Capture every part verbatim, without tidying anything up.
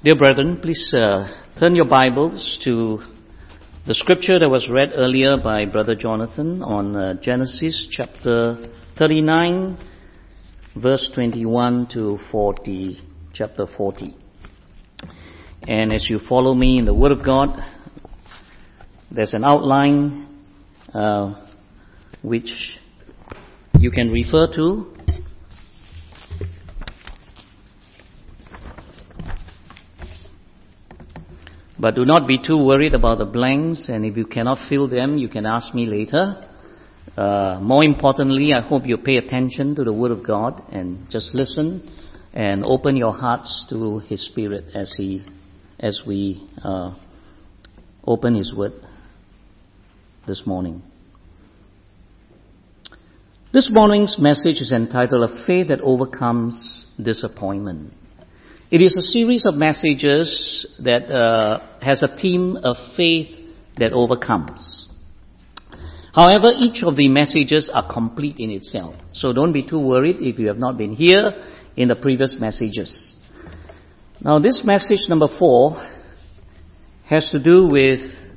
Dear brethren, please uh, turn your Bibles to the scripture that was read earlier by Brother Jonathan on uh, Genesis chapter thirty-nine, verse twenty-one to forty, chapter forty. And as you follow me in the Word of God, there's an outline uh, which you can refer to. But do not be too worried about the blanks, and if you cannot fill them, you can ask me later. Uh, more importantly, I hope you pay attention to the Word of God and just listen and open your hearts to His Spirit as He, as we uh, open His Word this morning. This morning's message is entitled "A Faith That Overcomes Disappointment." It is a series of messages that uh, has a theme of faith that overcomes. However, each of the messages are complete in itself. So don't be too worried if you have not been here in the previous messages. Now this message number four has to do with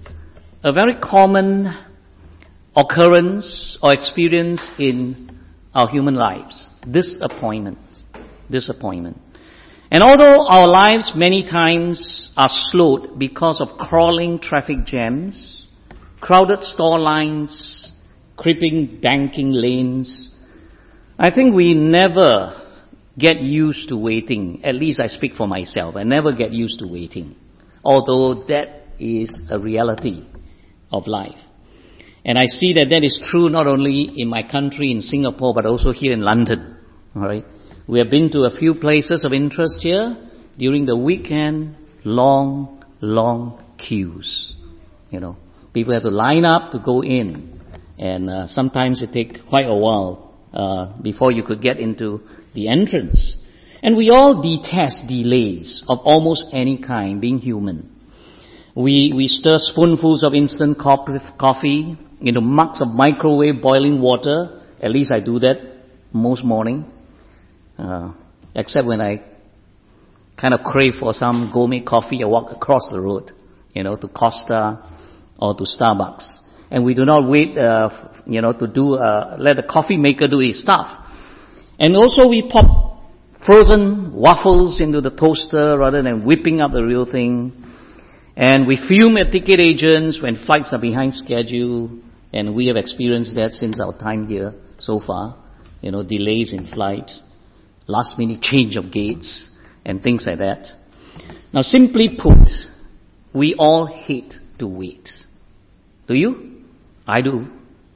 a very common occurrence or experience in our human lives. Disappointment. Disappointment. And although our lives many times are slowed because of crawling traffic jams, crowded store lines, creeping banking lanes, I think we never get used to waiting. At least I speak for myself. I never get used to waiting. Although that is a reality of life. And I see that that is true not only in my country, in Singapore, but also here in London. All right. We have been to a few places of interest here. During the weekend, long, long queues. You know, people have to line up to go in. And uh, sometimes it takes quite a while uh, before you could get into the entrance. And we all detest delays of almost any kind, being human. We, we stir spoonfuls of instant coffee into mugs of microwave boiling water. At least I do that most morning. Uh, except when I kind of crave for some gourmet coffee, I walk across the road, you know, to Costa or to Starbucks. And we do not wait, uh, you know, to do, uh, let the coffee maker do his stuff. And also we pop frozen waffles into the toaster rather than whipping up the real thing. And we fume at ticket agents when flights are behind schedule. And we have experienced that since our time here so far. You know, delays in flight, last minute change of gates, and things like that. Now simply put, we all hate to wait. Do you? I do.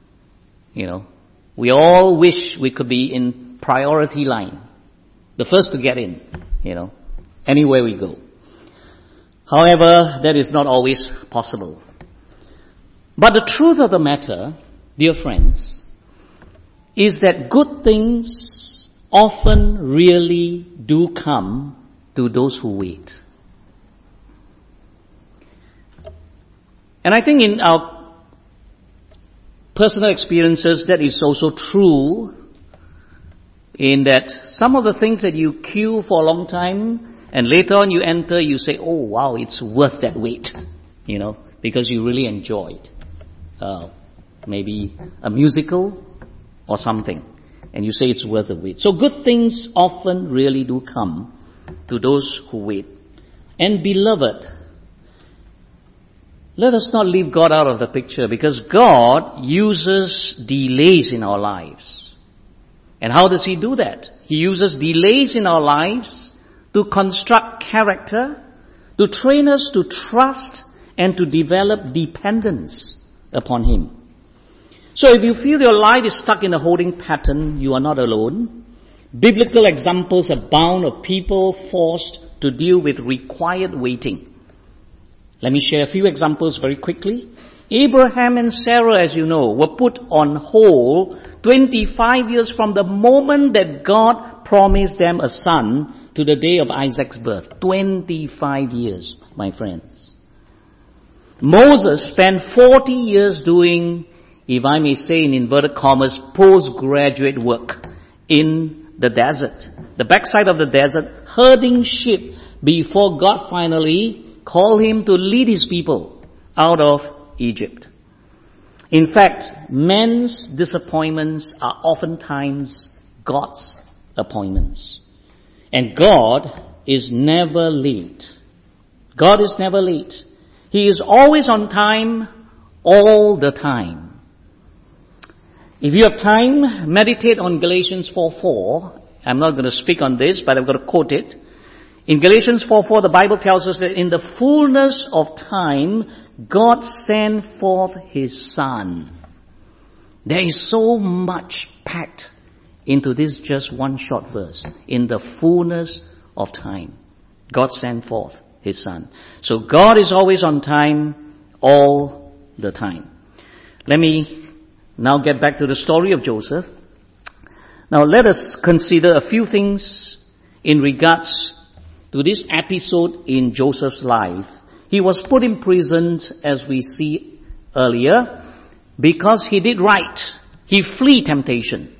You know, we all wish we could be in priority line, the first to get in, you know, anywhere we go. However, that is not always possible. But the truth of the matter, dear friends, is that good things often really do come to those who wait. And I think in our personal experiences that is also true, in that some of the things that you queue for a long time and later on you enter, you say, oh wow, it's worth that wait, you know, because you really enjoyed uh, maybe a musical or something. And you say it's worth the wait. So good things often really do come to those who wait. And beloved, let us not leave God out of the picture, because God uses delays in our lives. And how does He do that? He uses delays in our lives to construct character, to train us to trust and to develop dependence upon Him. So if you feel your life is stuck in a holding pattern, you are not alone. Biblical examples abound of people forced to deal with required waiting. Let me share a few examples very quickly. Abraham and Sarah, as you know, were put on hold twenty-five years from the moment that God promised them a son to the day of Isaac's birth. twenty-five years, my friends. Moses spent forty years doing, if I may say in inverted commas, postgraduate work in the desert, the backside of the desert, herding sheep before God finally called him to lead his people out of Egypt. In fact, men's disappointments are oftentimes God's appointments. And God is never late. God is never late. He is always on time, all the time. If you have time, meditate on Galatians four four. I'm not going to speak on this, but I'm going to quote it. In Galatians four four, the Bible tells us that in the fullness of time, God sent forth His Son. There is so much packed into this just one short verse. In the fullness of time, God sent forth His Son. So God is always on time, all the time. Let me now get back to the story of Joseph. Now let us consider a few things in regards to this episode in Joseph's life. He was put in prison, as we see earlier, because he did right. He fled temptation.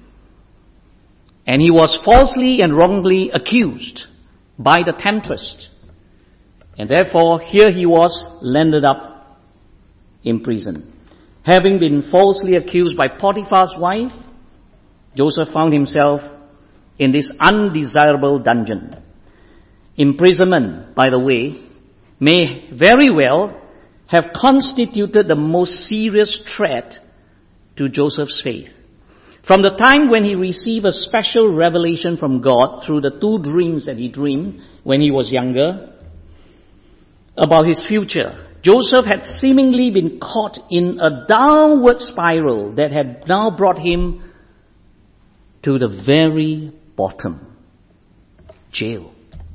And he was falsely and wrongly accused by the temptress. And therefore, here he was landed up in prison. Having been falsely accused by Potiphar's wife, Joseph found himself in this undesirable dungeon. Imprisonment, by the way, may very well have constituted the most serious threat to Joseph's faith. From the time when he received a special revelation from God through the two dreams that he dreamed when he was younger about his future, Joseph had seemingly been caught in a downward spiral that had now brought him to the very bottom. Jail.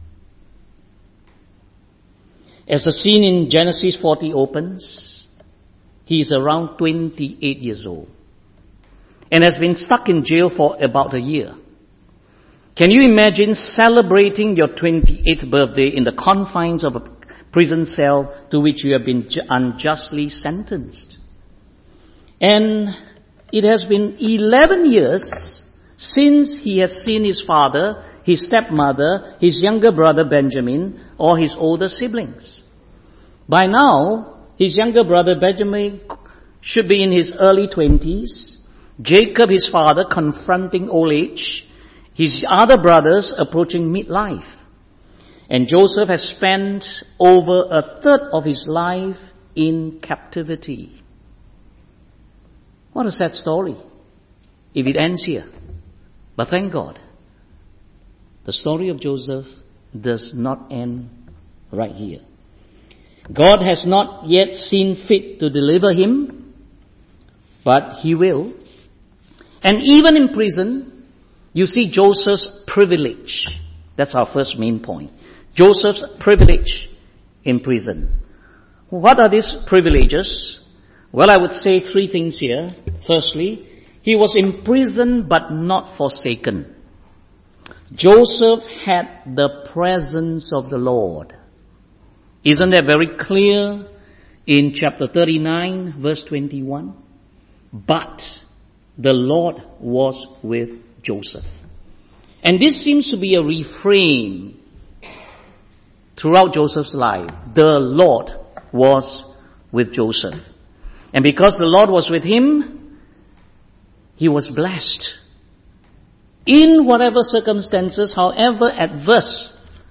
As the scene in Genesis forty opens, he is around twenty-eight years old and has been stuck in jail for about a year. Can you imagine celebrating your twenty-eighth birthday in the confines of a prison cell to which you have been unjustly sentenced? And it has been eleven years since he has seen his father, his stepmother, his younger brother Benjamin, or his older siblings. By now, his younger brother Benjamin should be in his early twenties, Jacob, his father, confronting old age, his other brothers approaching midlife. And Joseph has spent over a third of his life in captivity. What a sad story if it ends here. But thank God, the story of Joseph does not end right here. God has not yet seen fit to deliver him, but He will. And even in prison, you see Joseph's privilege. That's our first main point. Joseph's privilege in prison. What are these privileges? Well, I would say three things here. Firstly, he was imprisoned but not forsaken. Joseph had the presence of the Lord. Isn't that very clear in chapter thirty-nine, verse twenty-one? But the Lord was with Joseph. And this seems to be a refrain throughout Joseph's life. The Lord was with Joseph. And because the Lord was with him, he was blessed. In whatever circumstances, however adverse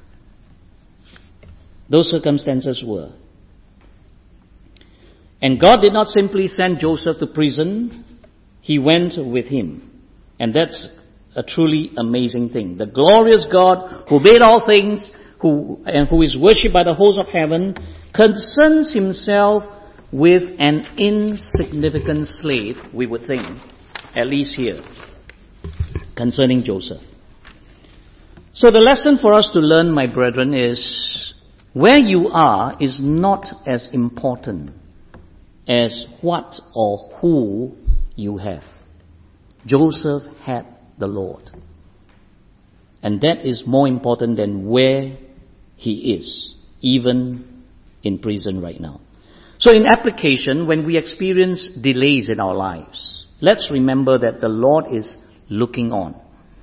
those circumstances were. And God did not simply send Joseph to prison, He went with him. And that's a truly amazing thing. The glorious God who made all things, who and who is worshipped by the host of heaven, concerns Himself with an insignificant slave, we would think, at least here, concerning Joseph. So the lesson for us to learn, my brethren, is where you are is not as important as what or who you have. Joseph had the Lord. And that is more important than where he is, even in prison right now. So in application, when we experience delays in our lives, let's remember that the Lord is looking on.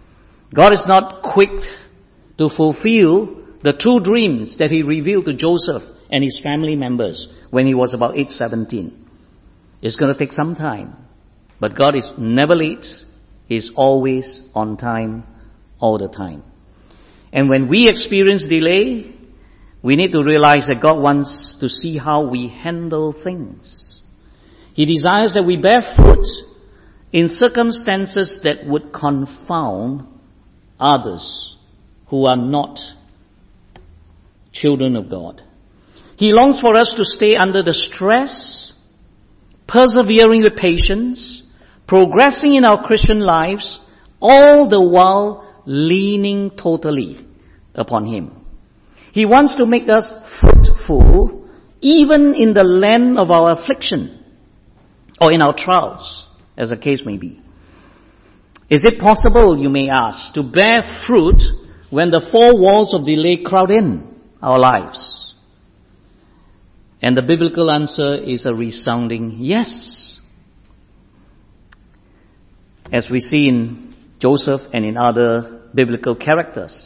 God is not quick to fulfill the true dreams that He revealed to Joseph and his family members when he was about age seventeen. It's going to take some time. But God is never late. He's always on time, all the time. And when we experience delay, we need to realize that God wants to see how we handle things. He desires that we bear fruit in circumstances that would confound others who are not children of God. He longs for us to stay under the stress, persevering with patience, progressing in our Christian lives, all the while leaning totally upon Him. He wants to make us fruitful even in the land of our affliction or in our trials, as the case may be. Is it possible, you may ask, to bear fruit when the four walls of delay crowd in our lives? And the biblical answer is a resounding yes. As we see in Joseph and in other biblical characters.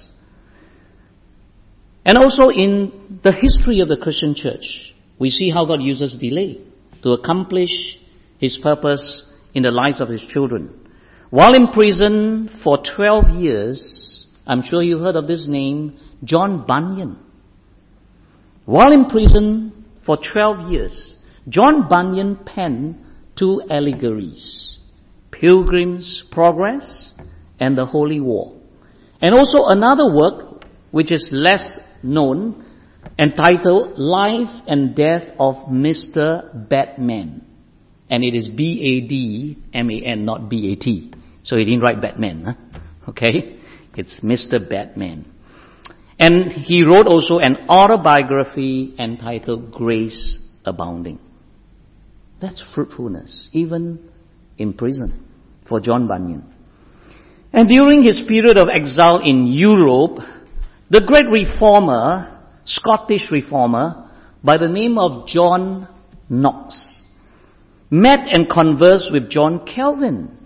And also in the history of the Christian church, we see how God uses delay to accomplish His purpose in the lives of His children. While in prison for twelve years, I'm sure you heard of this name, John Bunyan. While in prison for twelve years, John Bunyan penned two allegories, Pilgrim's Progress and the Holy War. And also another work which is less known, entitled Life and Death of Mister Batman. And it is B A D M A N, not B A T. So he didn't write Batman. Huh? Okay? It's Mister Batman. And he wrote also an autobiography entitled Grace Abounding. That's fruitfulness, even in prison, for John Bunyan. And during his period of exile in Europe, the great reformer, Scottish reformer, by the name of John Knox, met and conversed with John Calvin.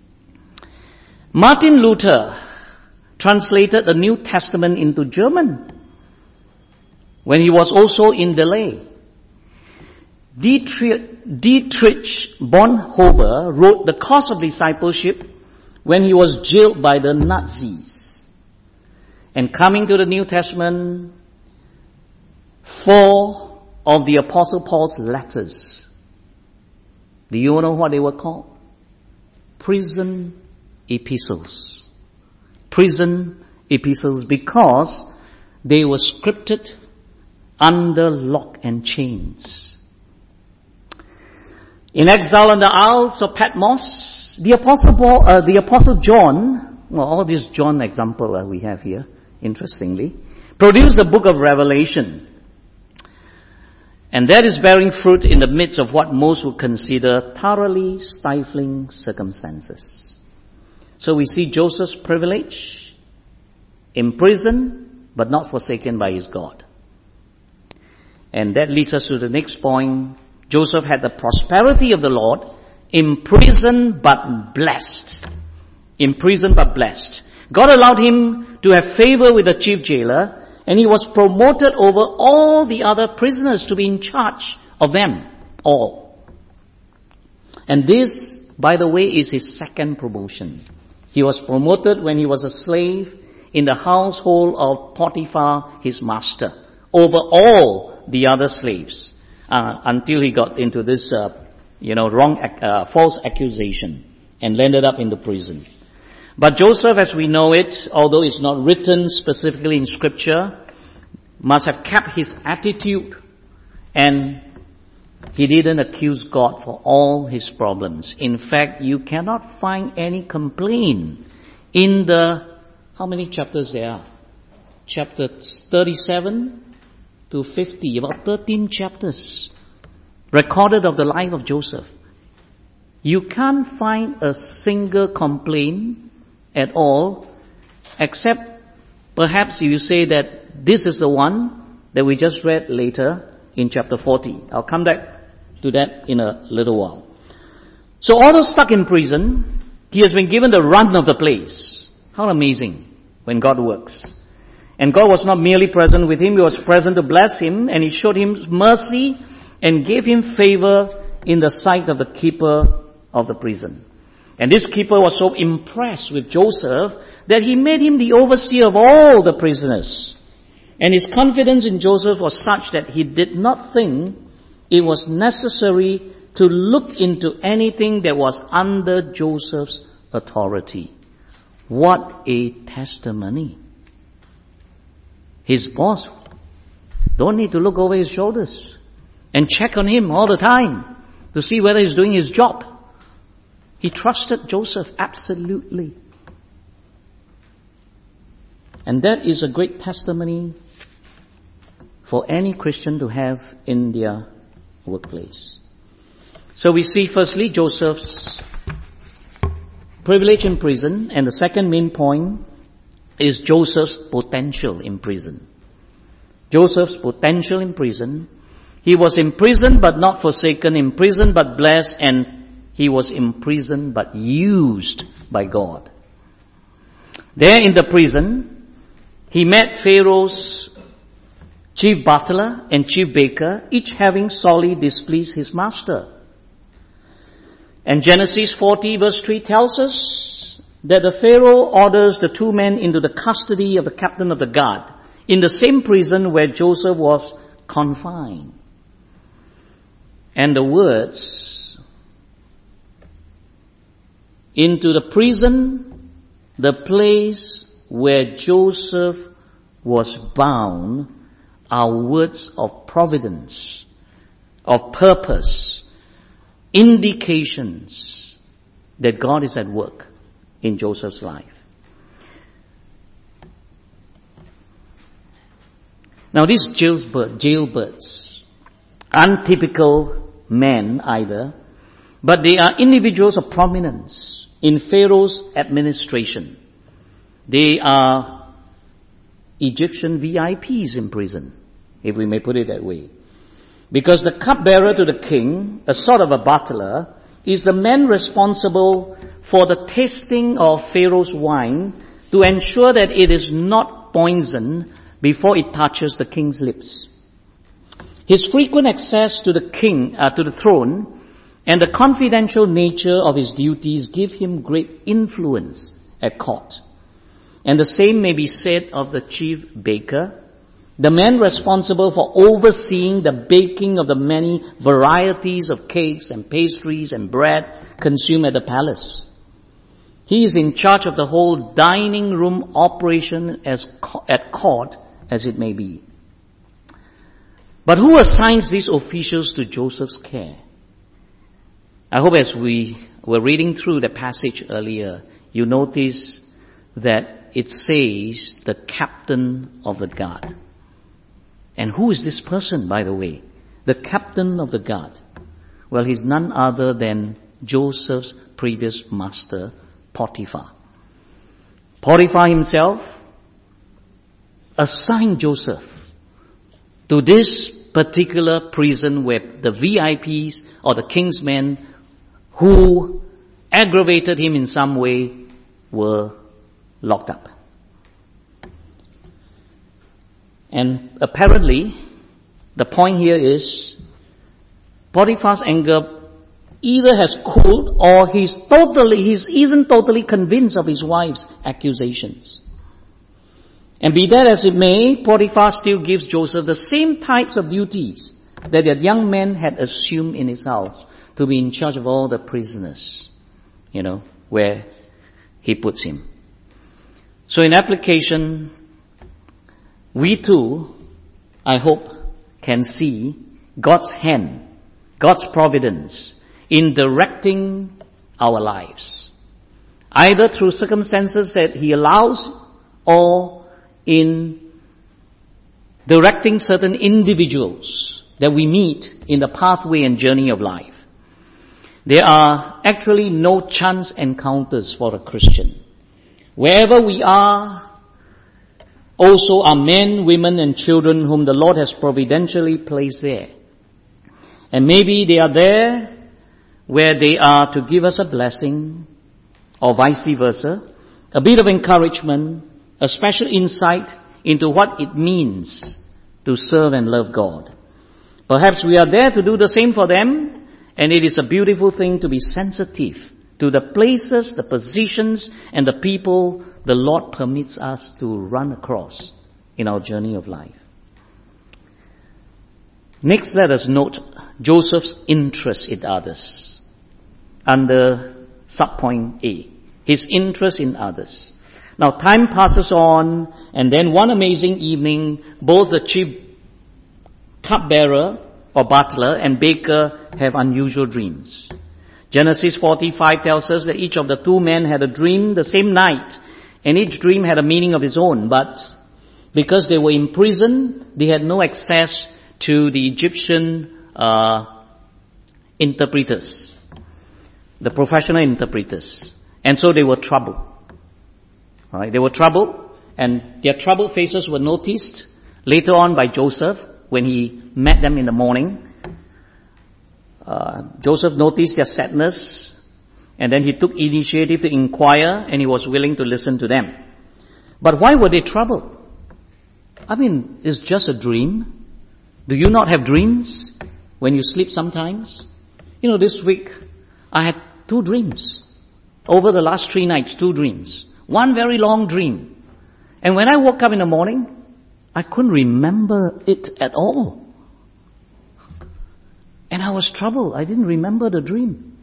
Martin Luther translated the New Testament into German when he was also in delay. Dietrich, Dietrich Bonhoeffer wrote The Cost of Discipleship when he was jailed by the Nazis. And coming to the New Testament, four of the Apostle Paul's letters. Do you know what they were called? Prison epistles. Prison epistles because they were scripted under lock and chains. In exile on the Isles of Patmos, the Apostle Paul, uh, the Apostle John, well, all this John example uh, we have here, interestingly, produced the book of Revelation. And that is bearing fruit in the midst of what most would consider thoroughly stifling circumstances. So we see Joseph's privilege, in prison, but not forsaken by his God. And that leads us to the next point. Joseph had the prosperity of the Lord, in prison but blessed. In prison but blessed. God allowed him to have favor with the chief jailer, and he was promoted over all the other prisoners to be in charge of them all. And this, by the way, is his second promotion. He was promoted when he was a slave in the household of Potiphar, his master, over all the other slaves, uh, until he got into this, uh, you know, wrong, uh, false accusation and landed up in the prison. But Joseph, as we know it, although it's not written specifically in Scripture, must have kept his attitude, and he didn't accuse God for all his problems. In fact, you cannot find any complaint in the, how many chapters there are? Chapter thirty-seven to fifty, about thirteen chapters recorded of the life of Joseph. You can't find a single complaint at all, except perhaps you say that this is the one that we just read later in chapter forty. I'll come back to that in a little while. So although stuck in prison, he has been given the run of the place. How amazing when God works. And God was not merely present with him, he was present to bless him, and he showed him mercy and gave him favor in the sight of the keeper of the prison. And this keeper was so impressed with Joseph that he made him the overseer of all the prisoners. And his confidence in Joseph was such that he did not think it was necessary to look into anything that was under Joseph's authority. What a testimony. His boss don't need to look over his shoulders and check on him all the time to see whether he's doing his job. He trusted Joseph absolutely. And that is a great testimony for any Christian to have in their workplace. So we see firstly Joseph's privilege in prison, and the second main point is Joseph's potential in prison. Joseph's potential in prison. He was in prison but not forsaken, in prison but blessed, and he was in prison but used by God. There in the prison, he met Pharaoh's chief butler and chief baker, each having sorely displeased his master. And Genesis forty verse three tells us that the Pharaoh orders the two men into the custody of the captain of the guard in the same prison where Joseph was confined. And the words, into the prison, the place where Joseph was bound, are words of providence, of purpose, indications that God is at work in Joseph's life. Now these jailbirds, jailbirds, untypical men either, but they are individuals of prominence in Pharaoh's administration. They are Egyptian V I Ps in prison, if we may put it that way. Because the cupbearer to the king, a sort of a butler, is the man responsible for the tasting of Pharaoh's wine to ensure that it is not poisoned before it touches the king's lips. His frequent access to the king, uh, to the throne, and the confidential nature of his duties give him great influence at court. And the same may be said of the chief baker, the man responsible for overseeing the baking of the many varieties of cakes and pastries and bread consumed at the palace. He is in charge of the whole dining room operation as co- at court as it may be. But who assigns these officials to Joseph's care? I hope as we were reading through the passage earlier, you notice that it says the captain of the guard. And who is this person, by the way? The captain of the guard. Well, he's none other than Joseph's previous master, Potiphar. Potiphar himself assigned Joseph to this particular prison where the V I Ps or the king's men who aggravated him in some way were locked up. And apparently, the point here is Potiphar's anger either has cooled or he's totally, he isn't totally convinced of his wife's accusations. And be that as it may, Potiphar still gives Joseph the same types of duties that that young man had assumed in his house, to be in charge of all the prisoners, you know, where he puts him. So in application, we too, I hope, can see God's hand, God's providence in directing our lives, either through circumstances that He allows or in directing certain individuals that we meet in the pathway and journey of life. There are actually no chance encounters for a Christian. Wherever we are, also are men, women, and children whom the Lord has providentially placed there. And maybe they are there where they are to give us a blessing, or vice versa. a bit of encouragement, a special insight into what it means to serve and love God. Perhaps we are there to do the same for them, and it is a beautiful thing to be sensitive to the places, the positions, and the people the Lord permits us to run across in our journey of life. Next, let us note Joseph's interest in others. Under subpoint A, his interest in others. Now, time passes on, and then one amazing evening, both the chief cupbearer or butler and baker have unusual dreams. Genesis forty-five tells us that each of the two men had a dream the same night, and each dream had a meaning of its own, but because they were in prison, they had no access to the Egyptian uh, interpreters, the professional interpreters. And so they were troubled. All right, they were troubled, and their troubled faces were noticed later on by Joseph when he met them in the morning. Uh, Joseph noticed their sadness, and then he took initiative to inquire, and he was willing to listen to them. But why were they troubled? I mean, it's just a dream. Do you not have dreams when you sleep sometimes? You know, this week I had two dreams. Over the last three nights, two dreams. One very long dream. And when I woke up in the morning, I couldn't remember it at all. And I was troubled. I didn't remember the dream.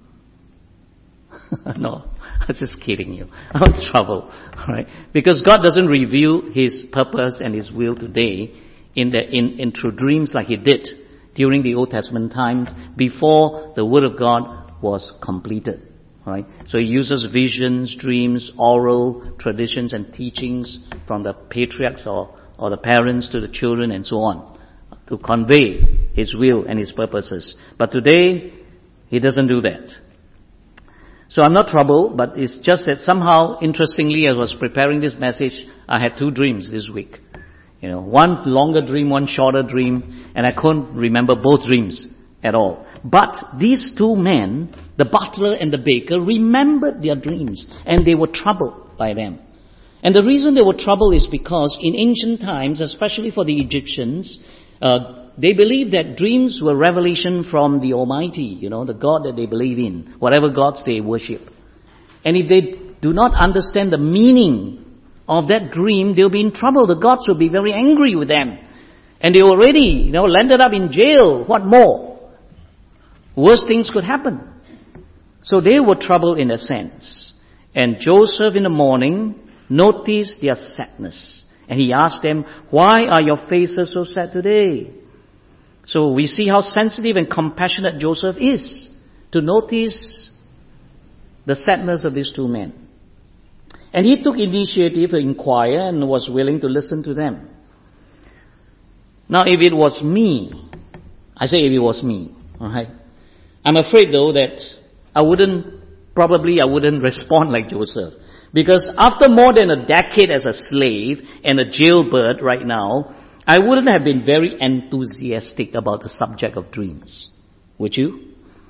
No, I was just kidding you. I was troubled. All right? Because God doesn't reveal His purpose and His will today in, the, in, in through dreams like He did during the Old Testament times before the Word of God was completed. Right? So He uses visions, dreams, oral traditions and teachings from the patriarchs or, or the parents to the children and so on to convey His will and His purposes. But today, He doesn't do that. So I'm not troubled, but it's just that somehow, interestingly, as I was preparing this message, I had two dreams this week. You know, one longer dream, one shorter dream, and I couldn't remember both dreams at all. But these two men, the butler and the baker, remembered their dreams, and they were troubled by them. And the reason they were troubled is because in ancient times, especially for the Egyptians, uh, they believed that dreams were revelation from the Almighty, you know, the God that they believe in, whatever gods they worship. And if they do not understand the meaning of that dream, they'll be in trouble. The gods will be very angry with them. And they already, you know, landed up in jail. What more? Worse things could happen. So they were troubled in a sense. And Joseph in the morning noticed their sadness. And he asked them, why are your faces so sad today? So we see how sensitive and compassionate Joseph is to notice the sadness of these two men. And he took initiative to inquire and was willing to listen to them. Now if it was me, I say if it was me, alright, I'm afraid though that I wouldn't, probably I wouldn't respond like Joseph. Because after more than a decade as a slave and a jailbird right now, I wouldn't have been very enthusiastic about the subject of dreams. Would you?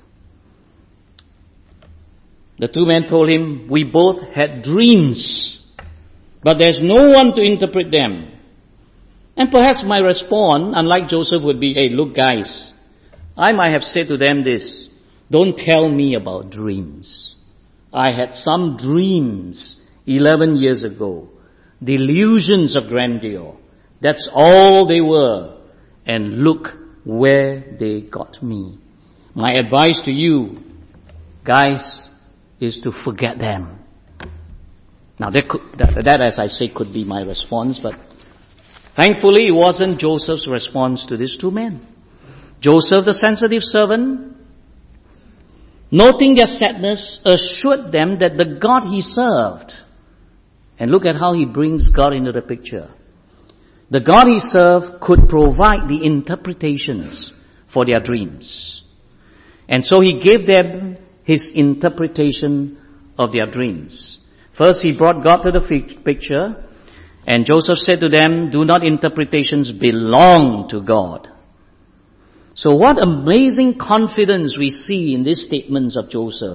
The two men told him, we both had dreams, but there's no one to interpret them. And perhaps my response, unlike Joseph, would be, hey, look guys, I might have said to them this, don't tell me about dreams. I had some dreams eleven years ago, delusions of grandeur. That's all they were. And look where they got me. My advice to you, guys, is to forget them. Now that, could, that, that as I say could be my response, but thankfully it wasn't Joseph's response to these two men. Joseph, the sensitive servant, noting their sadness, assured them that the God he served, and look at how he brings God into the picture. The God he served could provide the interpretations for their dreams. And so he gave them his interpretation of their dreams. First, he brought God to the picture, and Joseph said to them, do not interpretations belong to God? So what amazing confidence we see in these statements of Joseph.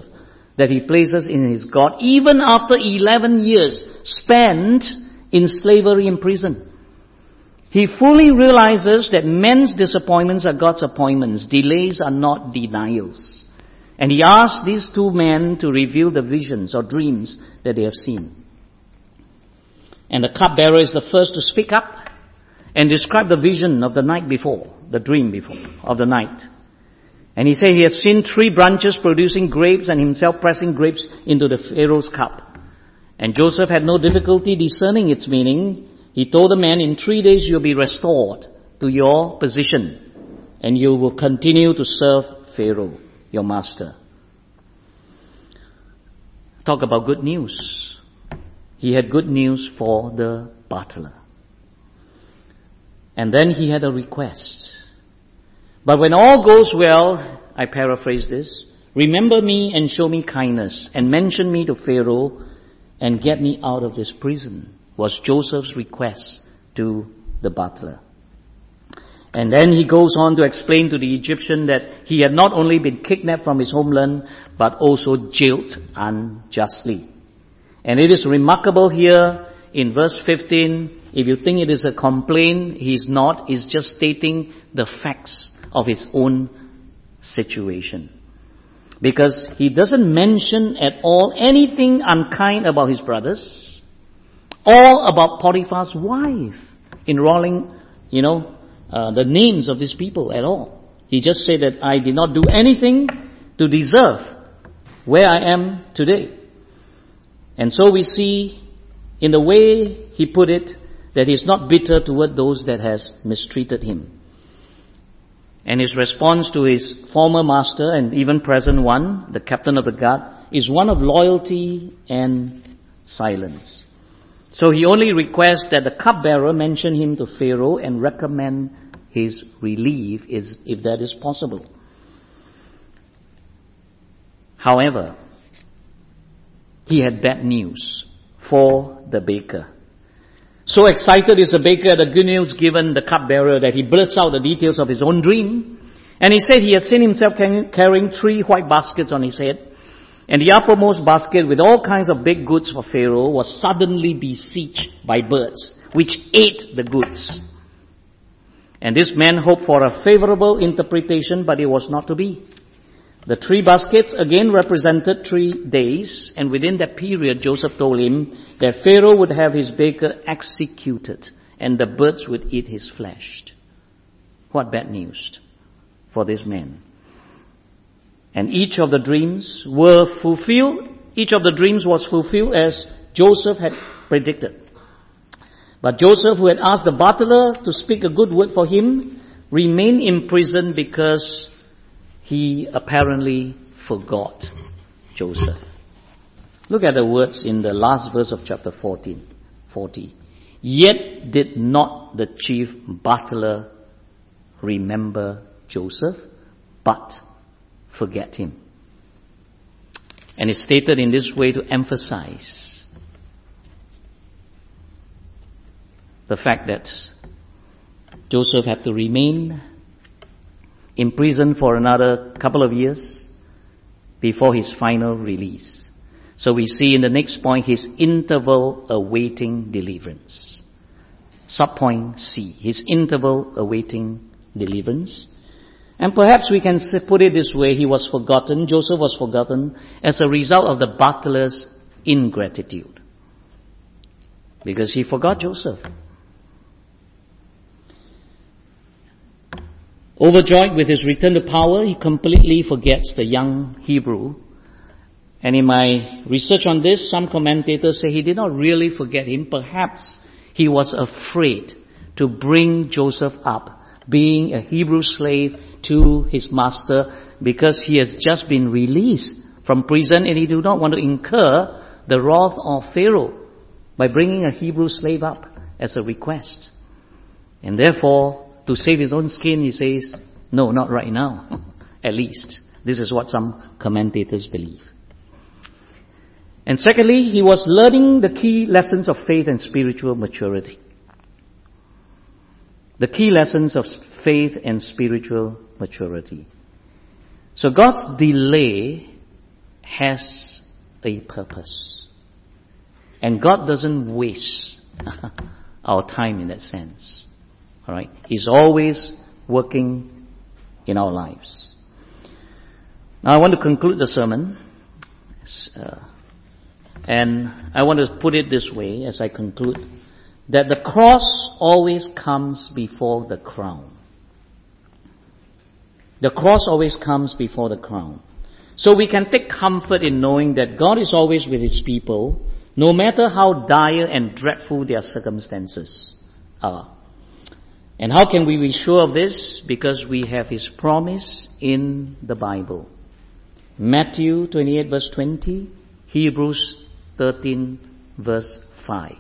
that he places in his God, even after eleven years spent in slavery in prison. He fully realizes that men's disappointments are God's appointments. Delays are not denials. And he asks these two men to reveal the visions or dreams that they have seen. And the cupbearer is the first to speak up and describe the vision of the night before, the dream before, of the night. And he said he has seen three branches producing grapes and himself pressing grapes into the Pharaoh's cup. And Joseph had no difficulty discerning its meaning. He told the man, in three days you'll be restored to your position and you will continue to serve Pharaoh, your master. Talk about good news. He had good news for the butler. And then he had a request. But when all goes well, I paraphrase this, remember me and show me kindness and mention me to Pharaoh and get me out of this prison, was Joseph's request to the butler. And then he goes on to explain to the Egyptian that he had not only been kidnapped from his homeland, but also jailed unjustly. And it is remarkable here in verse fifteen, if you think it is a complaint, he's not. He's just stating the facts of his own situation. Because he doesn't mention at all anything unkind about his brothers. All about Potiphar's wife, enrolling, you know, uh, the names of these people at all. He just said that I did not do anything to deserve where I am today. And so we see in the way he put it that he's not bitter toward those that has mistreated him. And his response to his former master and even present one, the captain of the guard, is one of loyalty and silence. So he only requests that the cupbearer mention him to Pharaoh and recommend his relief is, if that is possible. However, he had bad news for the baker. So excited is the baker at the good news given the cupbearer that he blurts out the details of his own dream. And he said he had seen himself carrying three white baskets on his head. And the uppermost basket with all kinds of baked goods for Pharaoh was suddenly besieged by birds, which ate the goods. And this man hoped for a favorable interpretation, but it was not to be. The three baskets again represented three days, and within that period Joseph told him that Pharaoh would have his baker executed, and the birds would eat his flesh. What bad news for this man. And each of the dreams were fulfilled. Each of the dreams was fulfilled as Joseph had predicted. But Joseph, who had asked the butler to speak a good word for him, remained in prison because he apparently forgot Joseph. Look at the words in the last verse of chapter fourteen, forty. Yet did not the chief butler remember Joseph, but forget him. And it's stated in this way to emphasize the fact that Joseph had to remain in prison for another couple of years before his final release. So we see in the next point his interval awaiting deliverance. Subpoint C, his interval awaiting deliverance. And perhaps we can put it this way, he was forgotten, Joseph was forgotten as a result of the butler's ingratitude. Because he forgot Joseph. Overjoyed with his return to power, he completely forgets the young Hebrew. And in my research on this, some commentators say he did not really forget him. Perhaps he was afraid to bring Joseph up, being a Hebrew slave, to his master, because he has just been released from prison and he do not want to incur the wrath of Pharaoh by bringing a Hebrew slave up as a request. And therefore, to save his own skin, he says, no, not right now, at least. This is what some commentators believe. And secondly, he was learning the key lessons of faith and spiritual maturity. The key lessons of faith and spiritual maturity. So God's delay has a purpose. And God doesn't waste our time in that sense. Alright? He's always working in our lives. Now I want to conclude the sermon. Uh, and I want to put it this way as I conclude. That the cross always comes before the crown. The cross always comes before the crown. So we can take comfort in knowing that God is always with His people, no matter how dire and dreadful their circumstances are. And how can we be sure of this? Because we have His promise in the Bible. Matthew twenty-eight verse twenty, Hebrews thirteen verse five.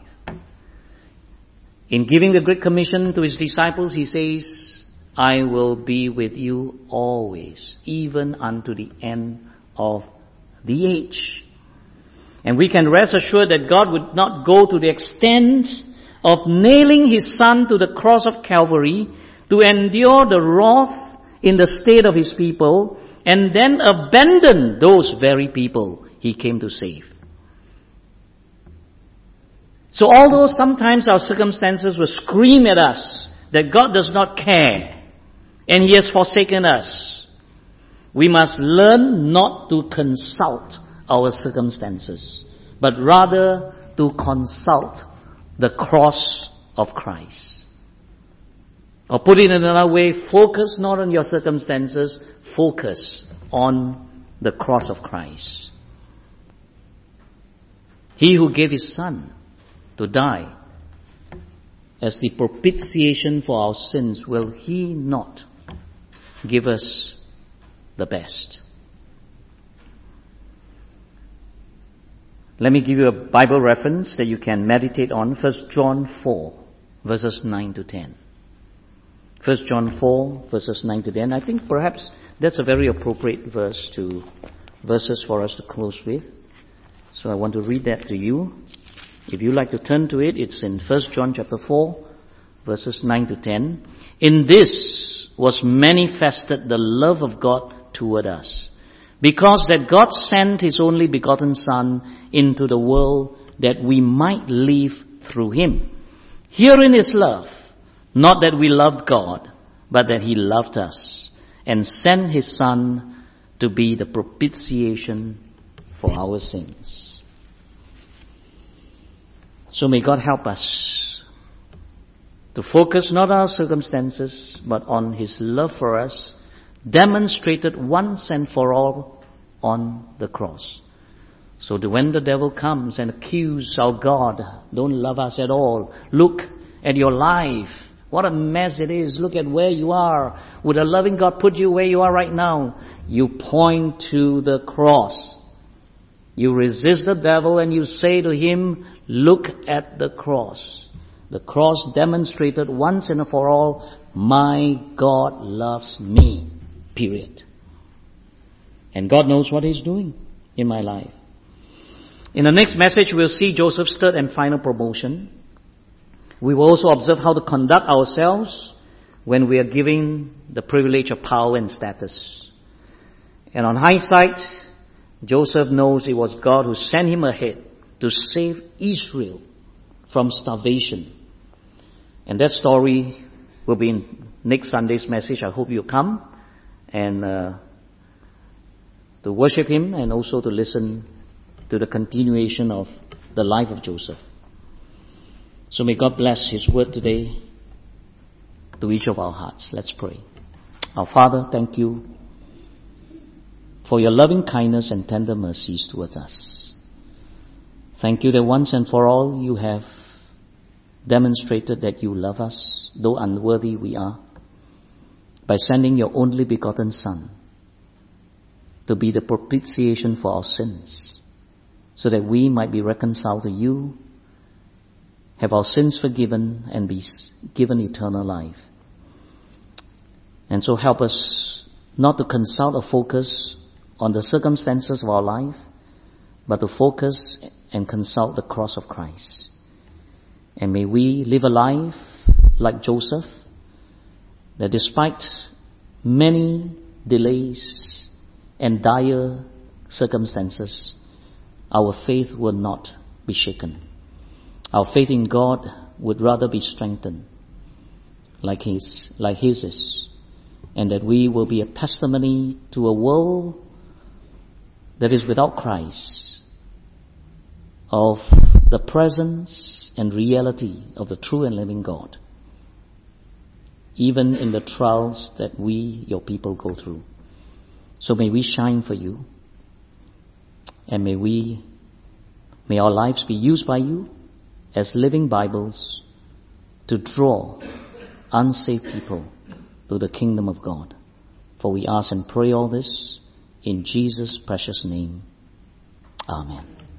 In giving the Great Commission to His disciples, He says, I will be with you always, even unto the end of the age. And we can rest assured that God would not go to the extent of nailing His Son to the cross of Calvary to endure the wrath in the state of His people and then abandon those very people He came to save. So although sometimes our circumstances will scream at us that God does not care and He has forsaken us, we must learn not to consult our circumstances, but rather to consult the cross of Christ. Or put it in another way, focus not on your circumstances, focus on the cross of Christ. He who gave His Son to die as the propitiation for our sins, will He not give us the best? Let me give you a Bible reference that you can meditate on. First John four, verses nine to ten. First John four, verses nine to ten. I think perhaps that's a very appropriate verse to verses for us to close with. So I want to read that to you. If you like to turn to it, it's in First John chapter four, verses nine to ten. In this was manifested the love of God toward us, because that God sent His only begotten Son into the world that we might live through Him. Herein is love, not that we loved God, but that He loved us and sent His Son to be the propitiation for our sins. So may God help us to focus not on our circumstances, but on His love for us, demonstrated once and for all on the cross. So that when the devil comes and accuses our God, don't love us at all, look at your life. What a mess it is. Look at where you are. Would a loving God put you where you are right now? You point to the cross. You resist the devil and you say to him, look at the cross. The cross demonstrated once and for all, my God loves me. Period. And God knows what He's doing in my life. In the next message, we'll see Joseph's third and final promotion. We will also observe how to conduct ourselves when we are given the privilege of power and status. And on hindsight, Joseph knows it was God who sent him ahead to save Israel from starvation. And that story will be in next Sunday's message. I hope you come and uh, to worship Him and also to listen to the continuation of the life of Joseph. So may God bless His word today to each of our hearts. Let's pray. Our Father, thank you for your loving kindness and tender mercies towards us. Thank you that once and for all you have demonstrated that you love us, though unworthy we are, by sending your only begotten Son to be the propitiation for our sins, so that we might be reconciled to you, have our sins forgiven, and be given eternal life. And so help us not to consult or focus on the circumstances of our life, but to focus and consult the cross of Christ. And may we live a life like Joseph, that despite many delays and dire circumstances, our faith will not be shaken. Our faith in God would rather be strengthened, like His, like His is, and that we will be a testimony to a world that is without Christ, of the presence and reality of the true and living God, even in the trials that we, your people, go through. So may we shine for you, and may we, may our lives be used by you as living Bibles to draw unsaved people to the kingdom of God. For we ask and pray all this in Jesus' precious name. Amen.